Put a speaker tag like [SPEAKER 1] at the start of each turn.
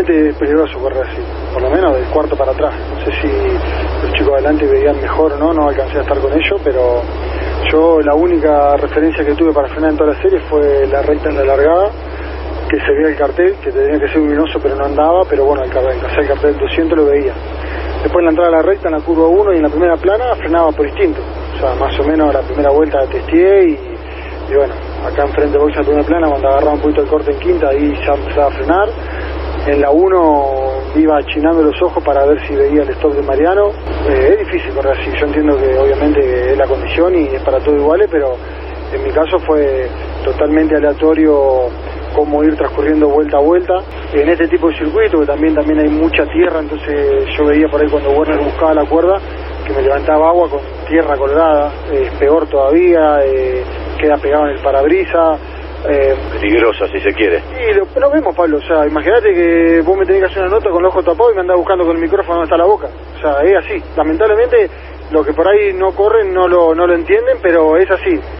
[SPEAKER 1] realmente es peligroso correr así, por lo menos del cuarto para atrás. No sé si los chicos adelante veían mejor o no, no alcancé a estar con ellos, pero yo la única referencia que tuve para frenar en toda la serie fue la recta en la largada, que se veía el cartel, que tenía que ser luminoso pero no andaba, pero bueno, el cartel 200 lo veía. Después en la entrada a la recta, en la curva 1 y en la primera plana frenaba por instinto, o sea, más o menos la primera vuelta la testeé y bueno, acá enfrente de box en la primera plana, cuando agarraba un poquito el corte en quinta, ahí ya empezaba a frenar. En la 1 iba achinando los ojos para ver si veía el stop de Mariano. Es difícil correr así, yo entiendo que obviamente es la condición y es para todo iguales, pero en mi caso fue totalmente aleatorio cómo ir transcurriendo vuelta a vuelta. En este tipo de circuito, que también hay mucha tierra, entonces yo veía por ahí cuando Werner buscaba la cuerda, que me levantaba agua con tierra colgada, es peor todavía, queda pegado en el parabrisas.
[SPEAKER 2] Peligroso, si se quiere.
[SPEAKER 1] Sí, lo vemos, Pablo, o sea, imagínate que vos me tenés que hacer una nota con los ojos tapados y me andás buscando con el micrófono donde está la boca. O sea, es así. Lamentablemente, lo que por ahí no corren no lo entienden, pero es así.